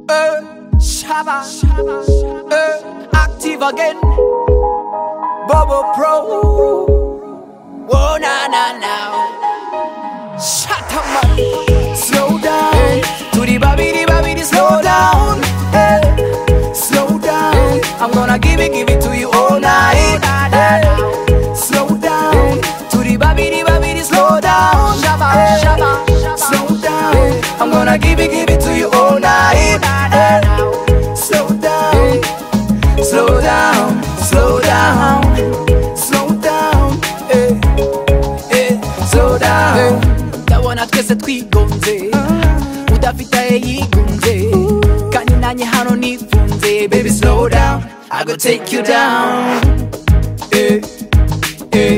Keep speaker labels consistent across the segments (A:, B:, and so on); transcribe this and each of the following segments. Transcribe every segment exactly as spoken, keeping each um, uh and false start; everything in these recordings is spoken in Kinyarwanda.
A: Uh, Shabba, uh, active again. Bobo Pro. Whoa, na na now. Shut up, man. Slow down. Hey. To the babidi babidi, slow down. Hey. Slow down. I'm gonna give it, give it to you all night. Hey. Slow down. To the babidi babidi, slow down. Shabba, hey. Shabba, slow down. Hey. I'm gonna give it, give it to you all night. Hey. Slow down. Slow down. Slow down. Slow down. Hey. Hey. Slow down. Ndabona twese twigunze udafite yigunze kandi nanye hano nifunze. Baby slow down, I go take you down. Hey, hey,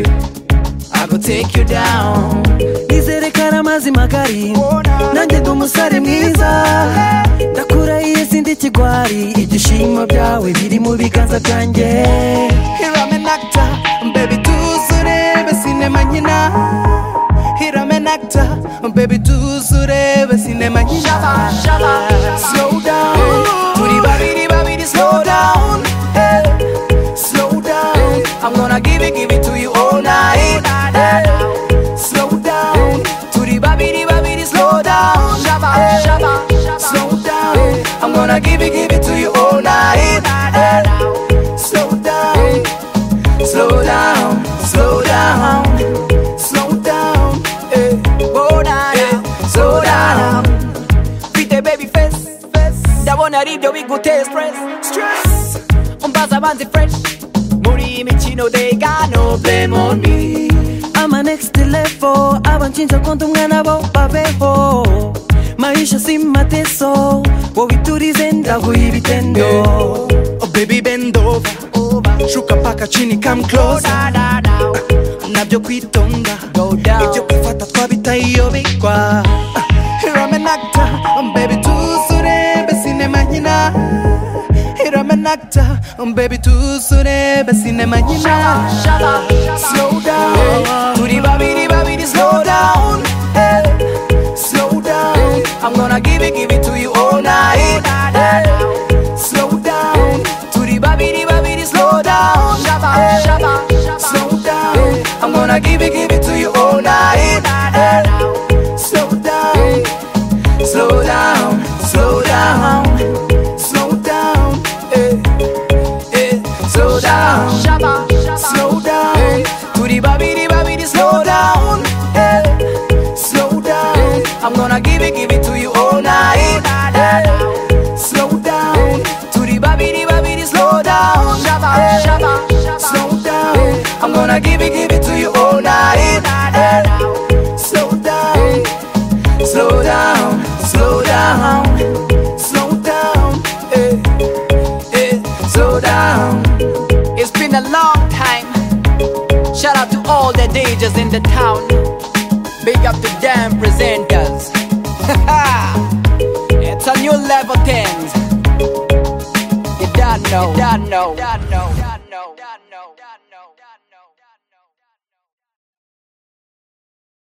A: I go take you down.
B: Nizerekana mazima kari nanjye ndi umusore mwiza ndakurahiye sindi kigwari ibyishimo byawe biri mu biganza byanjye.
A: Here I'm an actor, baby tuzurebe sinema nyina. Here I'm an actor, baby tuzurebe sinema nyina. Slow down, turi babidi babidi, slow down. Hey. Slow down, I'm gonna give it, give it to you all night. Hey. Slow down, turi babidi babidi, slow down. Hey. Slow down, I'm gonna give it, give it to you all night. Hey. Slow down, slow down, slow down, slow down. Hey. Go down, hey. Slow down. With the baby face, that wanna read the week go taste stress, stress. On baza banzi fresh, muri imikino they got no blame on me.
B: I'm a next level, abanchinja konto mwana bo babeho. Maisha si mateso, wowe turize ndaguhibitendo.
A: Oh baby bend over, shuka paka chini come closer. Nabyo kwitonda, ibyo kwifata twabitayobekwa. Here I'm an actor, um, baby tuzurebe sinema nyina. Here I'm an actor, um, baby tuzurebe sinema nyina. Slow down, turi babidi babidi, slow down. Hey. Slow down, I'm gonna give it, give it to you all night. Hey. Slow down, turi babidi babidi, slow down. Hey. Slow down, I'm gonna give it, give it to you all night. Hey. Slow down, slow down, slow down, slow down. Hey. Hey. Slow down, slow down, turi babidi babidi, slow down. Hey. Slow down, I'm gonna give it, give it to you all night. Hey. Slow down, turi babidi babidi, slow down. Hey. Slow down, I'm gonna give it, give it to you all night. Hey. Slow down, slow down, slow down, slow down. Hey. Hey. Slow down. It's been a long time. Shout out to all the D Js in the town. Big up to damn presenters. It's a new level things. You don't know, you don't know, you don't know.